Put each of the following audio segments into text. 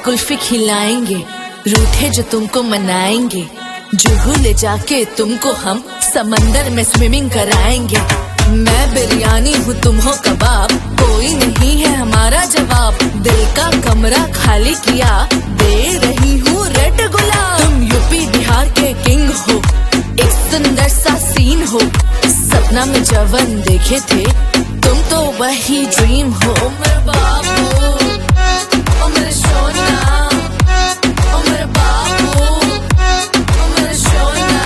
कुल्फी खिलाएंगे, रूठे जो तुमको मनाएंगे, जुहू ले जाके तुमको हम समंदर में स्विमिंग कराएंगे। मैं बिरयानी हूँ तुम हो कबाब, कोई नहीं है हमारा जवाब। दिल का कमरा खाली किया, दे रही हूँ रेड गुलाब। तुम यूपी बिहार के किंग हो, एक सुंदर सा सीन हो। सपना में जवन देखे थे तुम तो वही ड्रीम हो। मेरे बाबू ओ मेरे सोना, ओ मेरे बाबू ओ मेरे सोना।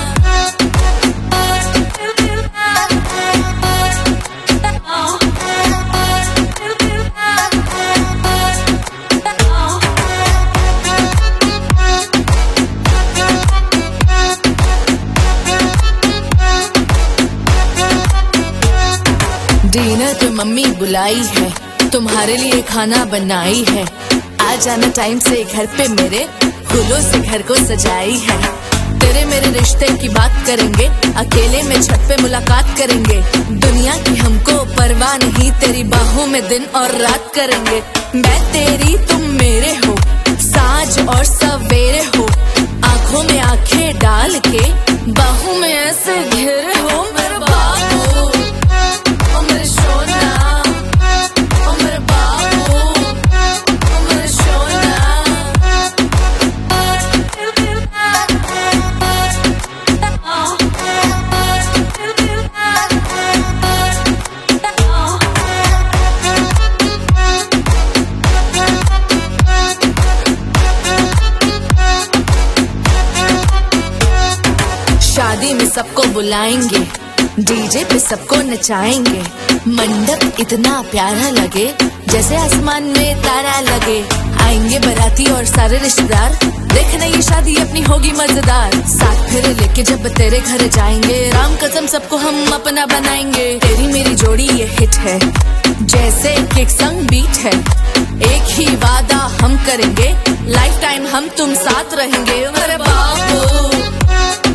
डिनर पे मम्मी बुलाई है, तुम्हारे लिए खाना बनाई है। आ जाना टाइम से घर पे मेरे, फूलों से घर को सजाई है। तेरे मेरे रिश्ते की बात करेंगे, अकेले में छत पे मुलाकात करेंगे। दुनिया की हमको परवाह नहीं, तेरी बाहों में दिन और रात करेंगे। मैं तेरी तुम मेरे हो, साँझ और सवेरे हो। आंखों में आंखें डाल के बाहों में ऐसे घेरे हो। मेरे बाबू ओ मेरे सोना, ओ मेरे बाबू ओ मेरे सोना। शादी में सबको बुलाएंगे, डीजे पे सबको नचाएंगे। मंडप इतना प्यारा लगे, जैसे आसमान में तारा लगे। आएंगे बाराती और सारे रिश्तेदार, देखना ये शादी अपनी होगी मजेदार। साथ फेरे लेके जब तेरे घर जाएंगे, राम कसम सबको हम अपना बनाएंगे। तेरी मेरी जोड़ी ये हिट है, जैसे किक संग बीट है। एक ही वादा हम करेंगे, लाइफ टाइम हम तुम साथ रहेंगे। मेरे बाबू